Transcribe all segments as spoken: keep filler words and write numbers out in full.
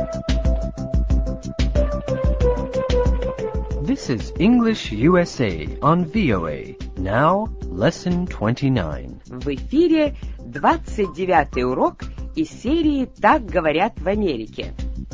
This is English U S A on V O A. Now, lesson twenty-nine. В эфире двадцать девятый урок из серии «Так говорят в Америке».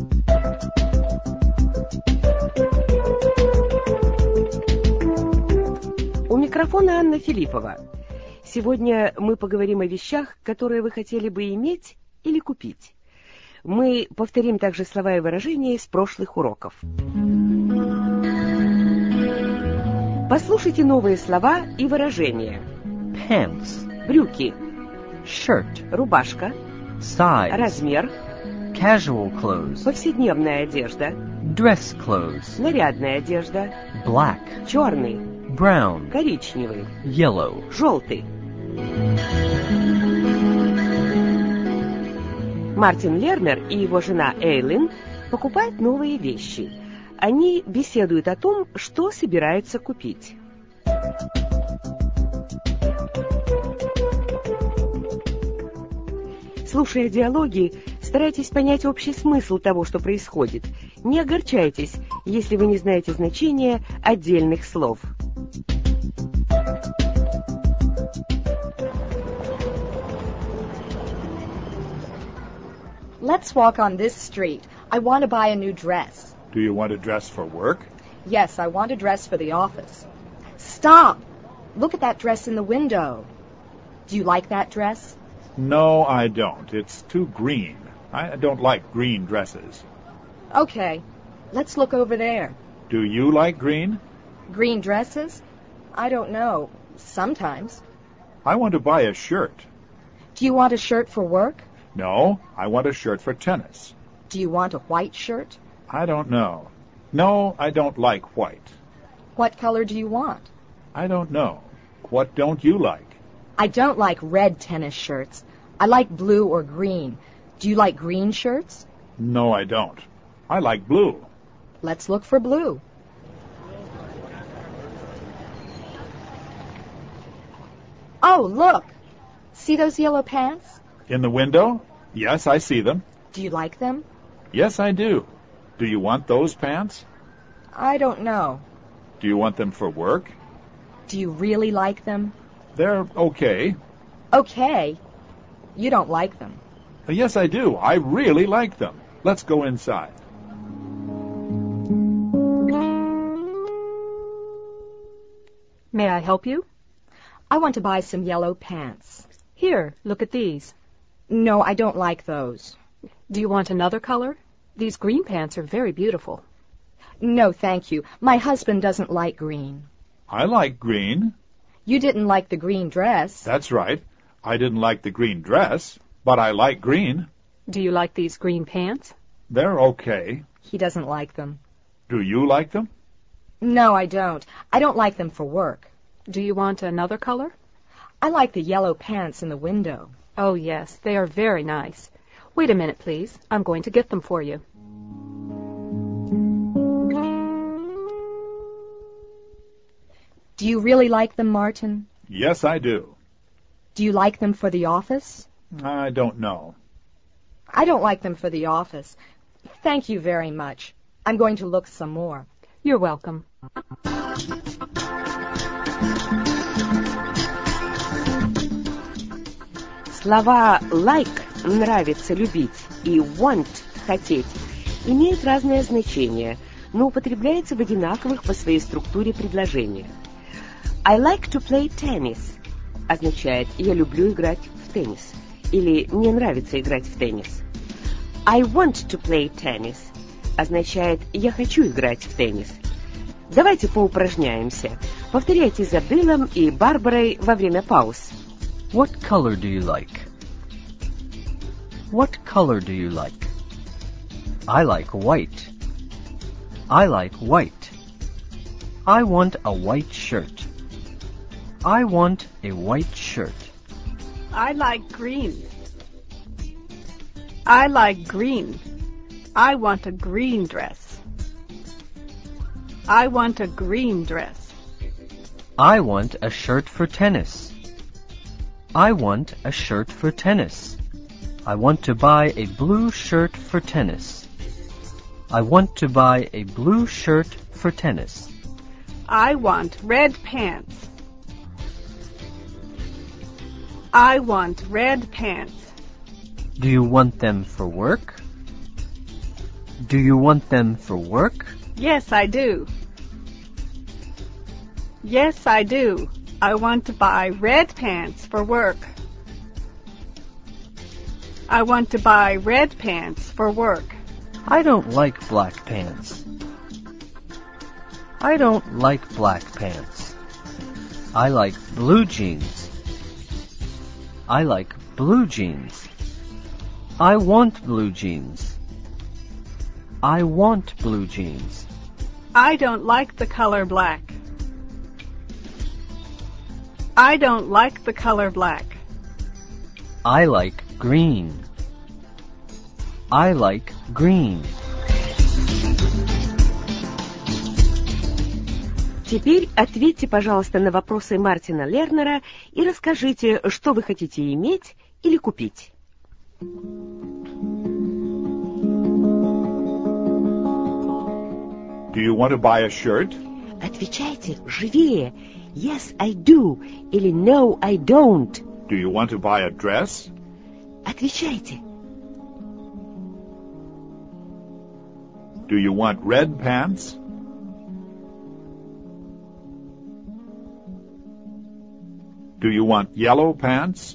У микрофона Анна Филиппова. Сегодня мы поговорим о вещах, которые вы хотели бы иметь или купить. Мы повторим также слова и выражения из прошлых уроков. Послушайте новые слова и выражения. Pants, Брюки, shirt, рубашка, size, размер, casual clothes, повседневная одежда, dress clothes, нарядная одежда, black, черный, brown, коричневый, yellow. желтый. Мартин Лернер и его жена Эйлин покупают новые вещи. Они беседуют о том, что собираются купить. Слушая диалоги, старайтесь понять общий смысл того, что происходит. Не огорчайтесь, если вы не знаете значения отдельных слов. Let's walk on this street. I want to buy a new dress. Do you want a dress for work? Yes, I want a dress for the office. Stop! Look at that dress in the window. Do you like that dress? No, I don't. It's too green. I don't like green dresses. Okay, let's look over there. Do you like green? Green dresses? I don't know. Sometimes. I want to buy a shirt. Do you want a shirt for work? No, I want a shirt for tennis. Do you want a white shirt? I don't know. No, I don't like white. What color do you want? I don't know. What don't you like? I don't like red tennis shirts. I like blue or green. Do you like green shirts? No, I don't. I like blue. Let's look for blue. Oh, look! See those yellow pants? In the window? Yes, I see them. Do you like them? Yes, I do. Do you want those pants? I don't know. Do you want them for work? Do you really like them? They're okay. Okay. You don't like them. Yes, I do. I really like them. Let's go inside. May I help you? I want to buy some yellow pants. Here, look at these. No, I don't like those. Do you want another color? These green pants are very beautiful. No, thank you. My husband doesn't like green. I like green. You didn't like the green dress. That's right. I didn't like the green dress, but I like green. Do you like these green pants? They're okay. He doesn't like them. Do you like them? No, I don't. I don't like them for work. Do you want another color? I like the yellow pants in the window. Oh, yes, they are very nice. Wait a minute, please. I'm going to get them for you. Do you really like them, Martin? Yes, I do. Do you like them for the office? I don't know. I don't like them for the office. Thank you very much. I'm going to look some more. You're welcome. Слова like – нравится, любить и want – хотеть имеют разное значение, но употребляются в одинаковых по своей структуре предложения. I like to play tennis означает «я люблю играть в теннис» или «мне нравится играть в теннис». I want to play tennis означает «я хочу играть в теннис». Давайте поупражняемся. Повторяйте за Биллом и Барбарой во время пауз. What color do you like? What color do you like? I like white. I like white. I want a white shirt. I want a white shirt. I like green. I like green. I want a green dress. I want a green dress. I want a shirt for tennis. I want a shirt for tennis. I want to buy a blue shirt for tennis. I want to buy a blue shirt for tennis. I want red pants. I want red pants. Do you want them for work? Do you want them for work? Yes, I do. Yes, I do. I want to buy red pants for work. I want to buy red pants for work. I don't like black pants. I don't like black pants. I like blue jeans. I like blue jeans. I want blue jeans. I want blue jeans. I don't like the color black. I don't like the color black. I like green. I like green. Теперь ответьте, пожалуйста, на вопросы Мартина Лернера и расскажите, что вы хотите иметь или купить. Do you want to buy a shirt? Отвечайте живее. Yes, I do. Или no, I don't. Do you want to buy a dress? Отвечайте. Do you want red pants? Do you want yellow pants?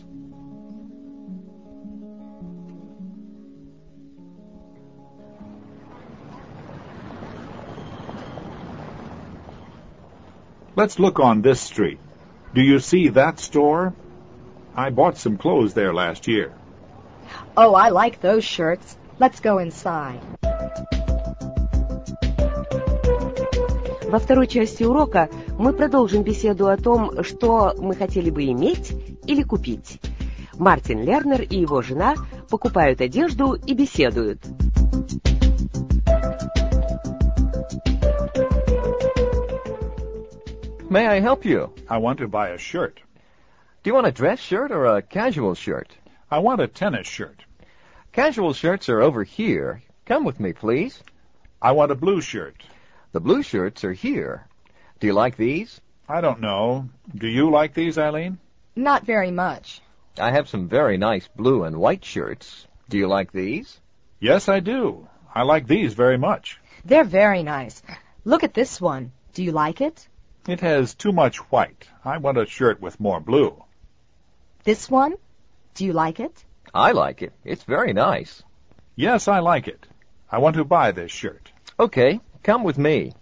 Let's look on this street. Do you see that store? I bought some clothes there last year. Oh, I like those shirts. Let's go inside. Во второй части урока мы продолжим беседу о том, что мы хотели бы иметь или купить. Мартин Лернер и его жена покупают одежду и беседуют. May I help you? I want to buy a shirt. Do you want a dress shirt or a casual shirt? I want a tennis shirt. Casual shirts are over here. Come with me, please. I want a blue shirt. The blue shirts are here. Do you like these? I don't know. Do you like these, Eileen? Not very much. I have some very nice blue and white shirts. Do you like these? Yes, I do. I like these very much. They're very nice. Look at this one. Do you like it? It has too much white. I want a shirt with more blue. This one? Do you like it? I like it. It's very nice. Yes, I like it. I want to buy this shirt. Okay, come with me.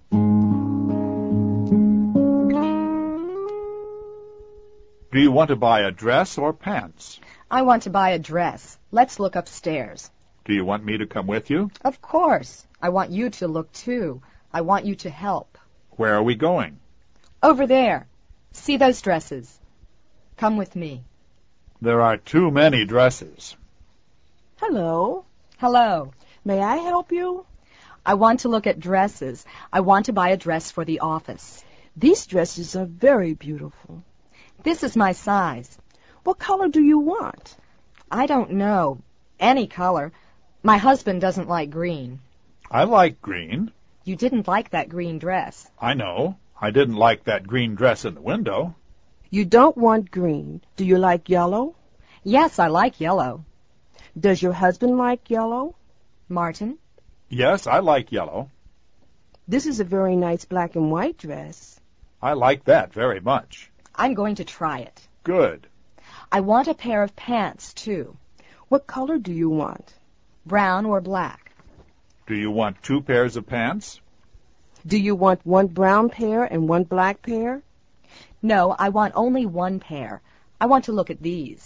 Do you want to buy a dress or pants? I want to buy a dress. Let's look upstairs. Do you want me to come with you? Of course. I want you to look too. I want you to help. Where are we going? Over there. See those dresses? Come with me. There are too many dresses. Hello. Hello. May I help you? I want to look at dresses. I want to buy a dress for the office. These dresses are very beautiful. This is my size. What color do you want? I don't know. Any color. My husband doesn't like green. I like green. You didn't like that green dress. I know. I didn't like that green dress in the window. You don't want green. Do you like yellow? Yes, I like yellow. Does your husband like yellow? Martin? Yes, I like yellow. This is a very nice black and white dress. I like that very much. I'm going to try it. Good. I want a pair of pants, too. What color do you want? Brown or black? Do you want two pairs of pants? Do you want one brown pair and one black pair? No, I want only one pair. I want to look at these.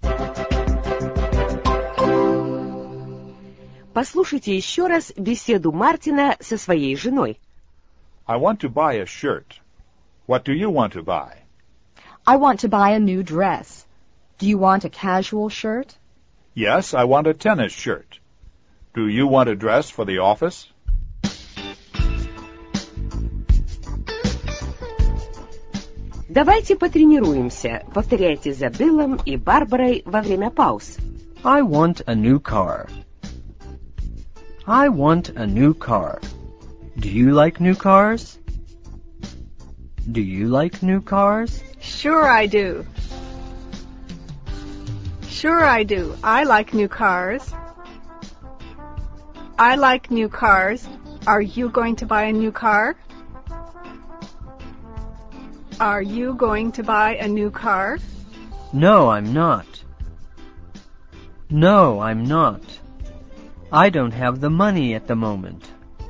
Послушайте еще раз беседу Мартина со своей женой. I want to buy a shirt. What do you want to buy? I want to buy a new dress. Do you want a casual shirt? Yes, I want a tennis shirt. Do you want a dress for the office? Давайте потренируемся. Повторяйте за Биллом и Барбарой во время пауз. I want a new car. I want a new car. Do you like new cars? Do you like new cars? Sure I do. Sure I do. I like new cars. I like new cars. Are you going to buy a new car? Are you going to buy a new car? No, I'm not. No, I'm not. I don't have the money at the moment.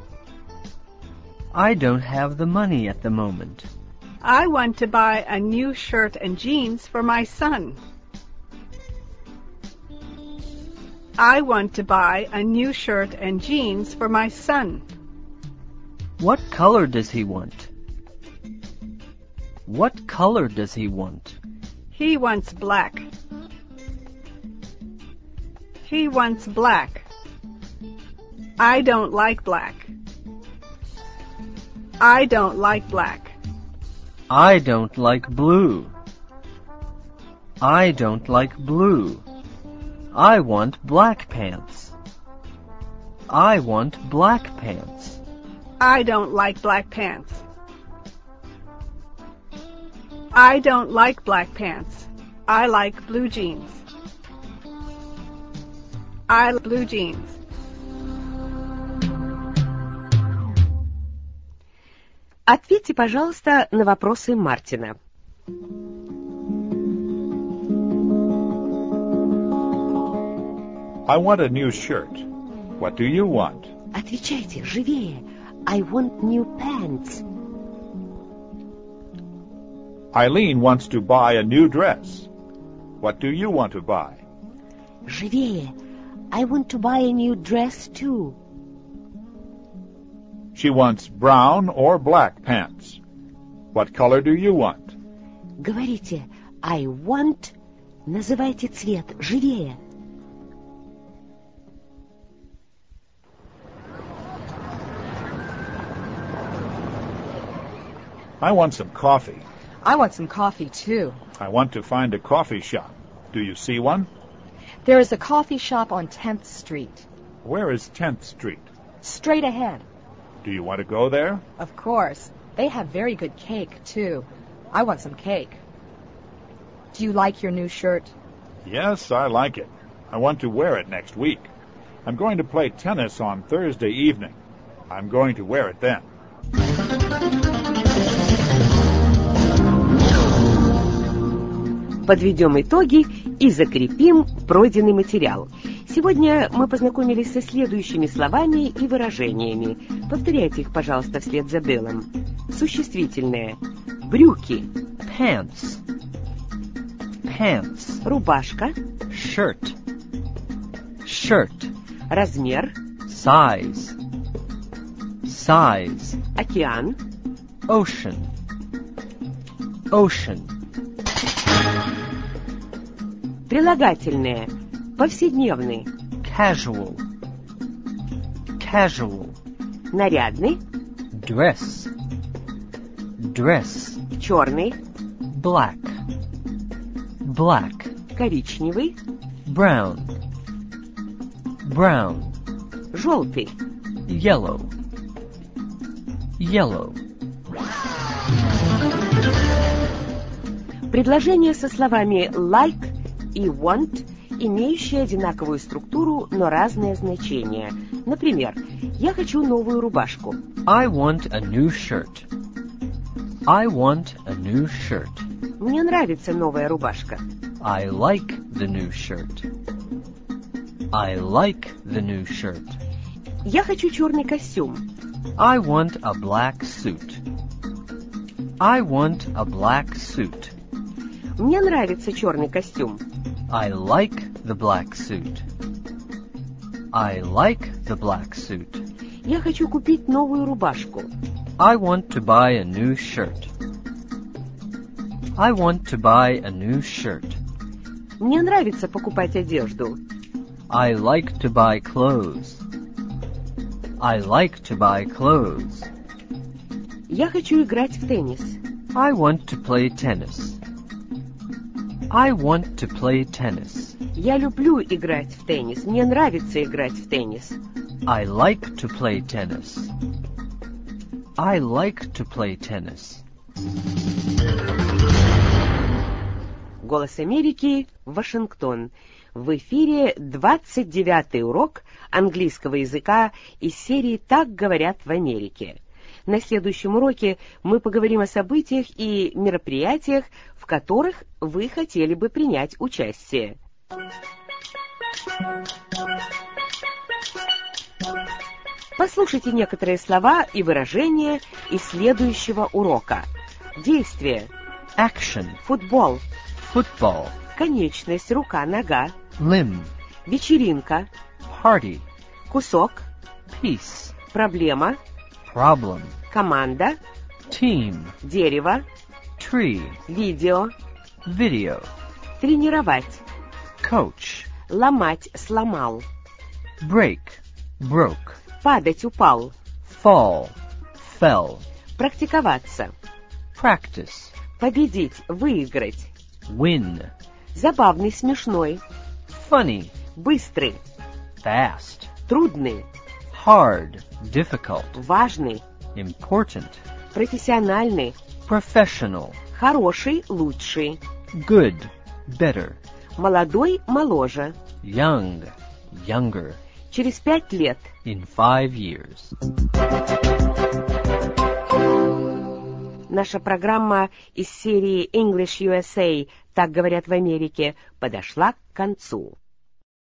I don't have the money at the moment. I want to buy a new shirt and jeans for my son. I want to buy a new shirt and jeans for my son. What color does he want? What color does he want? He wants black. He wants black. I don't like black. I don't like black. I don't like blue. I don't like blue. I want black pants. I want black pants. I don't like black pants. I don't like black pants. I like blue jeans. I like blue jeans. Ответьте, пожалуйста, на вопросы Мартина. I want a new shirt. What do you want? Отвечайте, живее. I want new pants. Eileen wants to buy a new dress. What do you want to buy? Живее. I want to buy a new dress too. She wants brown or black pants. What color do you want? Говорите, I want. Называйте цвет, живее. I want some coffee. I want some coffee, too. I want to find a coffee shop. Do you see one? There is a coffee shop on tenth Street. Where is tenth Street? Straight ahead. Do you want to go there? Of course. They have very good cake, too. I want some cake. Do you like your new shirt? Yes, I like it. I want to wear it next week. I'm going to play tennis on Thursday evening. I'm going to wear it then. Подведем итоги и закрепим пройденный материал. Сегодня мы познакомились со следующими словами и выражениями. Повторяйте их, пожалуйста, вслед за Беллом. Существительное. Брюки. Pants. Pants. Рубашка. Shirt. Shirt. Размер. Size. Size. Океан. Ocean. Ocean. Прилагательное. Повседневный. Casual. Casual. Нарядный. Dress. Dress. Черный. Black. Black. Коричневый. Brown. Brown. Желтый. Yellow. Yellow. Предложения со словами like и want, имеющие одинаковую структуру, но разное значение. Например, я хочу новую рубашку. I want a new shirt. I want a new shirt. Мне нравится новая рубашка. I like the new shirt. I like the new shirt. Я хочу черный костюм. I want a black suit. I want a black suit. Мне нравится черный костюм. I like the black suit. I like the black suit. Я хочу купить новую рубашку. I want to buy a new shirt. I want to buy a new shirt. Мне нравится покупать одежду. I like to buy clothes. I like to buy clothes. Я хочу играть в теннис. I want to play tennis. I want to play tennis. Я люблю играть в теннис. Мне нравится играть в теннис. I like to play tennis. I like to play tennis. Голос Америки, Вашингтон. В эфире двадцать девятый урок английского языка из серии «Так говорят в Америке». На следующем уроке мы поговорим о событиях и мероприятиях, в которых вы хотели бы принять участие. Послушайте некоторые слова и выражения из следующего урока. Действие. Action. Футбол. Football. Конечность, рука, нога. Limb. Вечеринка. Party. Кусок. Piece. Проблема. Problem. Команда. Team. Дерево. Tree. Видео. Video. Тренировать. Coach. Ломать, сломал. Break. Broke. Падать, упал. Fall. Fell. Практиковаться. Practice. Победить, выиграть. Win. Забавный, смешной. Funny. Быстрый. Fast. Трудный. Hard. Difficult. Важный. Important. Профессиональный. Professional. Хороший, лучший. Good. Better. Молодой, моложе. Young. Younger. Через пять лет. In five years. Наша программа из серии English ю эс эй «Так говорят в Америке» подошла к концу.